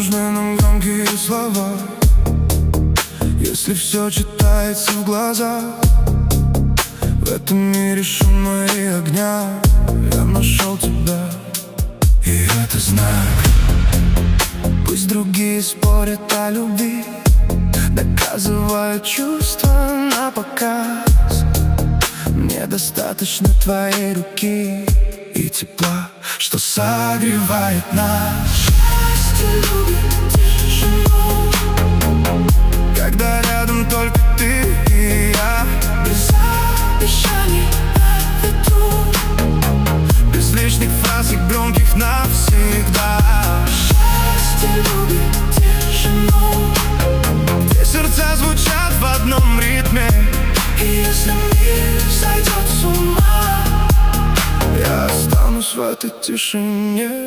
нужны нам громкие слова, если все читается в глазах. В этом мире шума и огня я нашел тебя, и это знак. Пусть другие спорят о любви, доказывают чувства на показ. Мне достаточно твоей руки и тепла, что согревает нас. Счастье любит тишину, когда рядом только ты и я. Без обещаний на ветру, без лишних фраз и громких навсегда. Счастье любит тишину, где сердца звучат в одном ритме. И если мир сойдет с ума, я останусь в этой тишине.